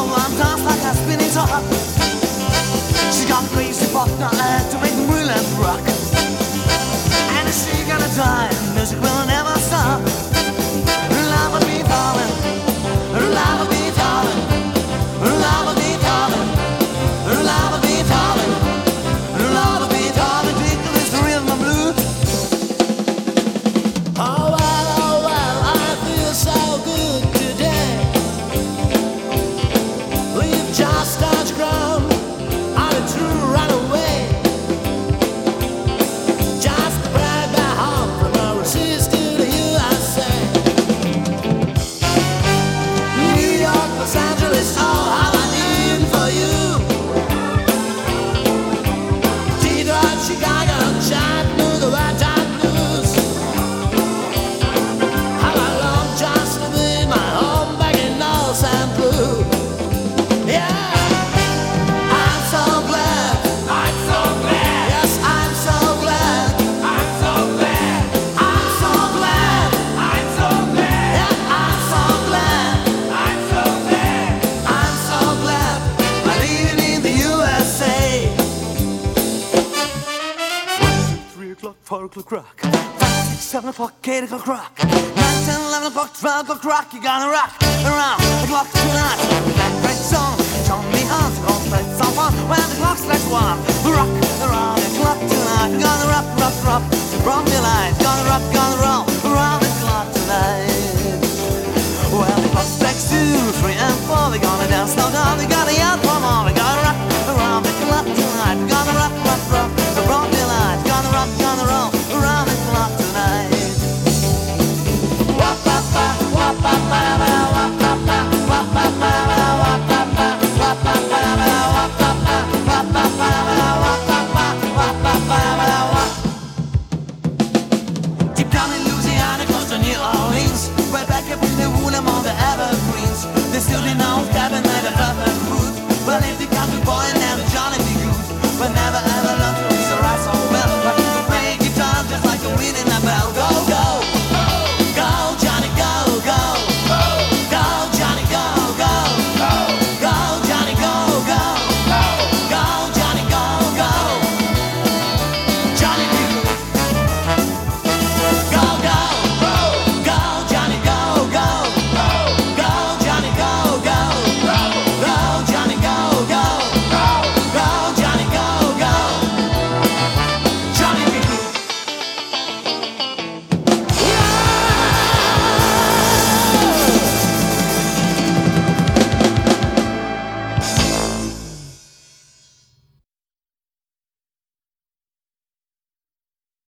all around dance like a spinning top. She got crazy fucked on to make the wheelers rock. And if she gonna die, music will never stop. Love will be falling, love will be falling, love will be falling, love will be falling, love will be falling. Tickle is the rhythm of blues. Oh well, I feel so good today. We've just touched ground on a true runaway. Just brought back home from overseas to the USA. New York, Los Angeles, all how I need for you. Detroit, Chicago, Chattanooga, where time blues. How I long just to be my home back in North St. Blue. Yeah, I'm so glad. I'm so glad. Yes, I'm so glad. I'm so glad. I'm so glad. I'm so glad. Yeah, I'm so glad. I'm so glad. I'm so glad. I'm living in the USA. 3 o'clock, 4 o'clock rock, 5, 6, 7 o'clock, 8 o'clock rock, 9, 10, 11 o'clock, 12 o'clock rock. You gonna rock around the clock tonight. That great song, John Lee Hunt, gonna play some fun when the clock strikes 1. Rock around the clock tonight. You gonna rock, rock, rock, rock the light. Gonna rock, gonna roll around the clock tonight. When the clock strikes 2,